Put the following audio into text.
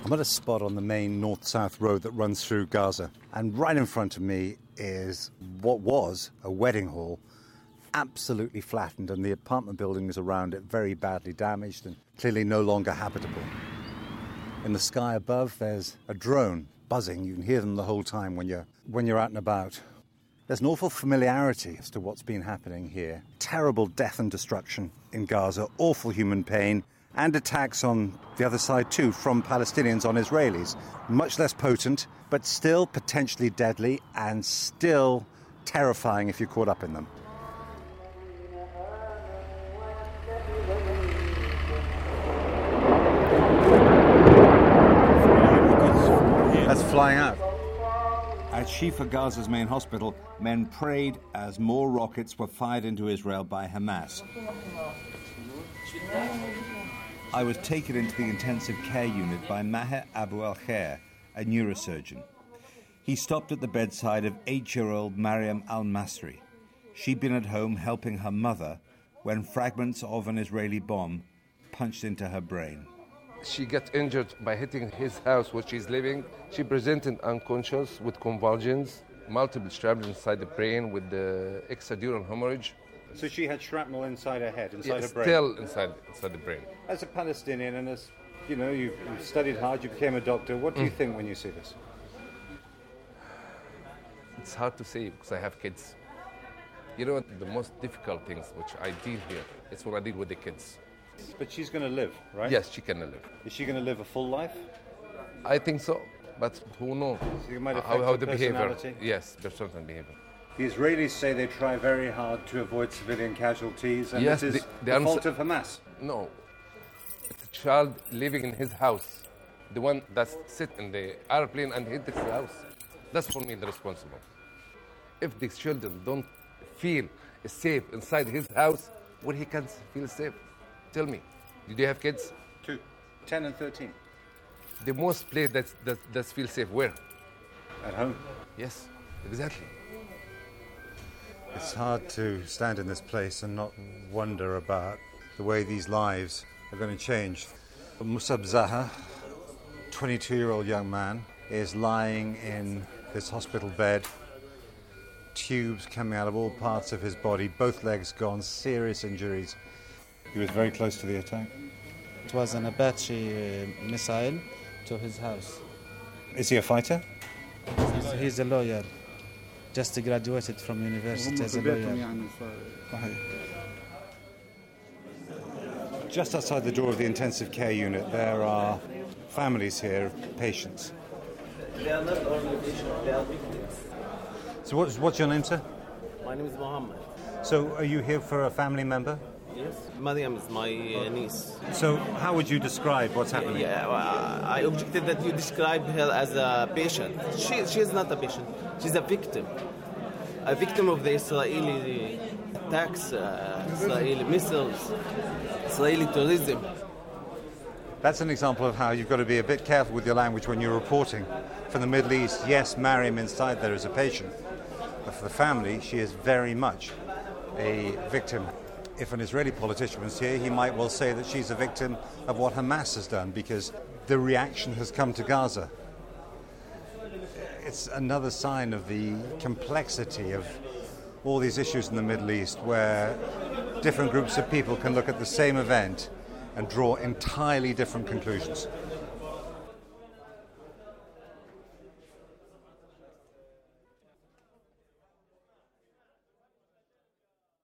I'm at a spot on the main north-south road that runs through Gaza, and right in front of me is what was a wedding hall, absolutely flattened, and the apartment buildings around it very badly damaged and clearly no longer habitable. In the sky above, there's a drone buzzing. You can hear them the whole time when you're out and about. There's an awful familiarity as to what's been happening here. Terrible death and destruction in Gaza, awful human pain, and attacks on the other side too from Palestinians on Israelis. Much less potent, but still potentially deadly and still terrifying if you're caught up in them. That's flying out. At Shifa, Gaza's main hospital, men prayed as more rockets were fired into Israel by Hamas. I was taken into the intensive care unit by Maher Abu Al-Khair, a neurosurgeon. He stopped at the bedside of 8-year-old Mariam Al-Masri. She'd been at home helping her mother when fragments of an Israeli bomb punched into her brain. She got injured by hitting his house where she's living. She presented unconscious with convulsions, multiple shrapnel inside the brain with the extradural hemorrhage. So she had shrapnel inside her head, inside her brain? Still inside the brain. As a Palestinian and as, you've studied hard, you became a doctor, what do you think when you see this? It's hard to say because I have kids. The most difficult things which I deal here is when I deal with the kids. But she's going to live, right? Yes, she can live. Is she going to live a full life? I think so, but who knows? So you might affect how the personality? behavior. Yes, there's certain behavior. The Israelis say they try very hard to avoid civilian casualties, and yes, this is the fault of Hamas. No, it's a child living in his house. The one that sit in the airplane and hit his house. That's for me the responsible. If these children don't feel safe inside his house, where he can feel safe? Tell me, do you have kids? 2, 10 and 13. The most place that feel safe, where? At home. Yes, exactly. It's hard to stand in this place and not wonder about the way these lives are going to change. Musab Zaha, 22-year-old young man, is lying in this hospital bed, tubes coming out of all parts of his body, both legs gone, serious injuries. He was very close to the attack. It was an Apache missile to his house. Is he a fighter? He's a lawyer. Just graduated from university as a lawyer. Just outside the door of the intensive care unit, there are families here of patients. They are not only patients, they are victims. So what's your name, sir? My name is Mohammed. So are you here for a family member? Yes. Mariam is my niece. So how would you describe what's happening? I objected that you describe her as a patient. She is not a patient. She's a victim of the Israeli attacks, Israeli missiles, Israeli terrorism. That's an example of how you've got to be a bit careful with your language when you're reporting from the Middle East. Yes, Mariam inside there is a patient, but for the family, she is very much a victim. If an Israeli politician was here, he might well say that she's a victim of what Hamas has done because the reaction has come to Gaza. It's another sign of the complexity of all these issues in the Middle East where different groups of people can look at the same event and draw entirely different conclusions.